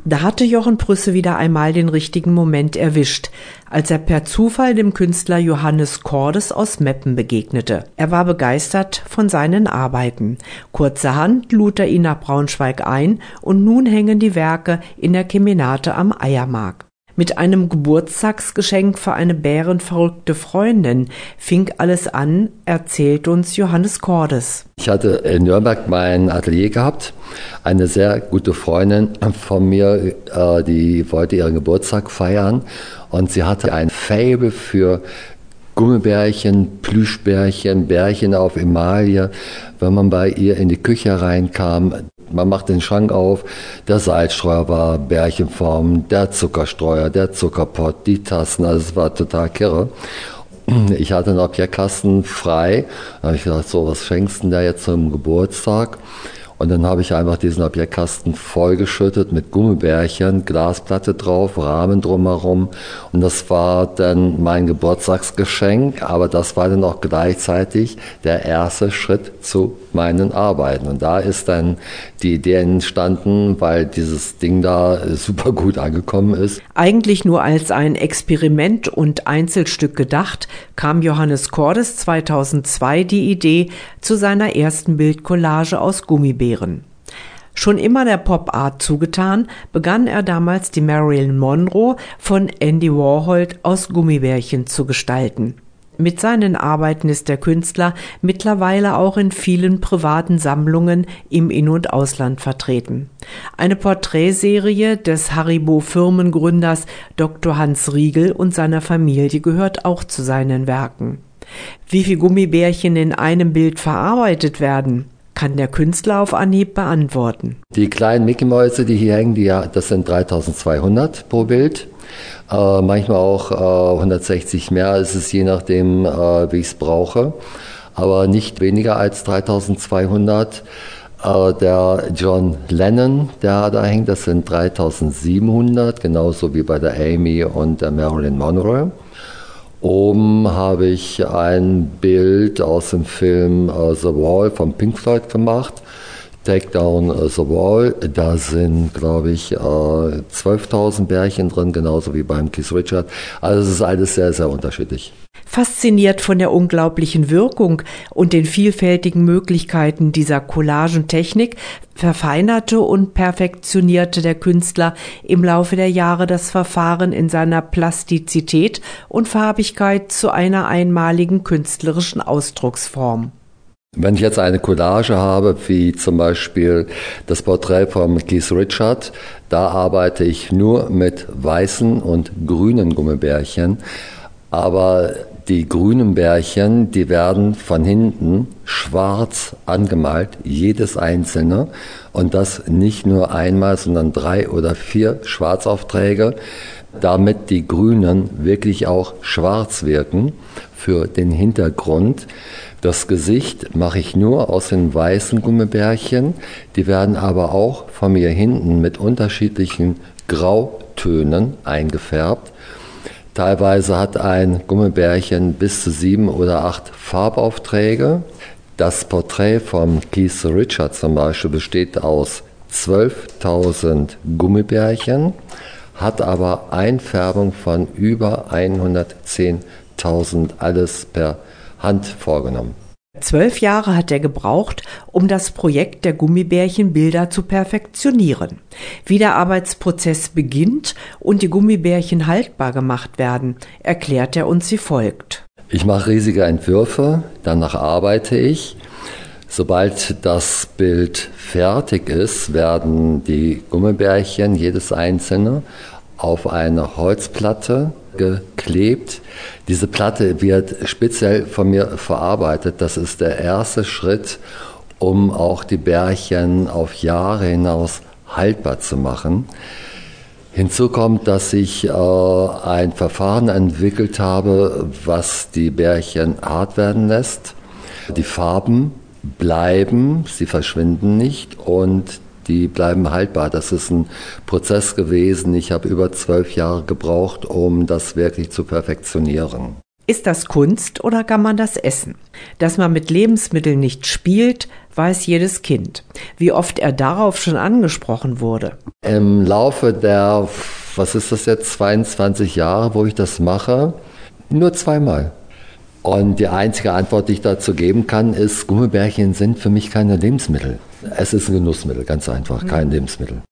Da hatte Jochen Prüsse wieder einmal den richtigen Moment erwischt, als er per Zufall dem Künstler Johannes Cordes aus Meppen begegnete. Er war begeistert von seinen Arbeiten. Kurzerhand lud er ihn nach Braunschweig ein und nun hängen die Werke in der Kemenate am Eiermark. Mit einem Geburtstagsgeschenk für eine bärenverrückte Freundin fing alles an, erzählt uns Johannes Cordes. Ich hatte in Nürnberg mein Atelier gehabt. Eine sehr gute Freundin von mir, die wollte ihren Geburtstag feiern und sie hatte ein Faible für Gummibärchen, Plüschbärchen, Bärchen auf Emaille. Wenn man bei ihr in die Küche reinkam, man macht den Schrank auf, der Salzstreuer war Bärchenform, der Zuckerstreuer, der Zuckerpott, die Tassen, also es war total kirre. Ich hatte einen Objektkasten frei, da habe ich gedacht, so, was schenkst du denn da jetzt zum Geburtstag? Und dann habe ich einfach diesen Objektkasten vollgeschüttet mit Gummibärchen, Glasplatte drauf, Rahmen drumherum. Und das war dann mein Geburtstagsgeschenk, aber das war dann auch gleichzeitig der erste Schritt zu meinen Arbeiten. Und da ist dann die Idee entstanden, weil dieses Ding da super gut angekommen ist. Eigentlich nur als ein Experiment und Einzelstück gedacht, kam Johannes Cordes 2002 die Idee zu seiner ersten Bildcollage aus Gummibärchen. Schon immer der Pop-Art zugetan, begann er damals die Marilyn Monroe von Andy Warhol aus Gummibärchen zu gestalten. Mit seinen Arbeiten ist der Künstler mittlerweile auch in vielen privaten Sammlungen im In- und Ausland vertreten. Eine Porträtserie des Haribo-Firmengründers Dr. Hans Riegel und seiner Familie gehört auch zu seinen Werken. Wie viele Gummibärchen in einem Bild verarbeitet werden, kann der Künstler auf Anhieb beantworten. Die kleinen Mickey-Mäuse, die hier hängen, das sind 3200 pro Bild. Manchmal auch 160 mehr, ist es je nachdem, wie ich es brauche. Aber nicht weniger als 3200. Der John Lennon, der da hängt, das sind 3700, genauso wie bei der Amy und der Marilyn Monroe. Oben habe ich ein Bild aus dem Film The Wall von Pink Floyd gemacht. Take Down the Wall. Da sind, glaube ich, 12.000 Bärchen drin, genauso wie beim Keith Richards. Also es ist alles sehr, sehr unterschiedlich. Fasziniert von der unglaublichen Wirkung und den vielfältigen Möglichkeiten dieser Collagentechnik verfeinerte und perfektionierte der Künstler im Laufe der Jahre das Verfahren in seiner Plastizität und Farbigkeit zu einer einmaligen künstlerischen Ausdrucksform. Wenn ich jetzt eine Collage habe, wie zum Beispiel das Porträt von Keith Richards, da arbeite ich nur mit weißen und grünen Gummibärchen. Aber die grünen Bärchen, die werden von hinten schwarz angemalt, jedes einzelne. Und das nicht nur einmal, sondern 3 oder 4 Schwarzaufträge, damit die Grünen wirklich auch schwarz wirken für den Hintergrund. Das Gesicht mache ich nur aus den weißen Gummibärchen. Die werden aber auch von mir hinten mit unterschiedlichen Grautönen eingefärbt. Teilweise hat ein Gummibärchen bis zu 7 oder 8 Farbaufträge. Das Porträt von Keith Richards zum Beispiel besteht aus 12.000 Gummibärchen, hat aber Einfärbung von über 110.000, alles per Hand vorgenommen. 12 Jahre hat er gebraucht, um das Projekt der Gummibärchenbilder zu perfektionieren. Wie der Arbeitsprozess beginnt und die Gummibärchen haltbar gemacht werden, erklärt er uns wie folgt. Ich mache riesige Entwürfe, danach arbeite ich. Sobald das Bild fertig ist, werden die Gummibärchen, jedes einzelne, auf eine Holzplatte geklebt. Diese Platte wird speziell von mir verarbeitet. Das ist der erste Schritt, um auch die Bärchen auf Jahre hinaus haltbar zu machen. Hinzu kommt, dass ich ein Verfahren entwickelt habe, was die Bärchen hart werden lässt. Die Farben bleiben, sie verschwinden nicht und die bleiben haltbar. Das ist ein Prozess gewesen. Ich habe über 12 Jahre gebraucht, um das wirklich zu perfektionieren. Ist das Kunst oder kann man das essen? Dass man mit Lebensmitteln nicht spielt, weiß jedes Kind. Wie oft er darauf schon angesprochen wurde. Im Laufe der, 22 Jahre, wo ich das mache, nur zweimal. Und die einzige Antwort, die ich dazu geben kann, ist, Gummibärchen sind für mich keine Lebensmittel. Es ist ein Genussmittel, ganz einfach, kein Lebensmittel.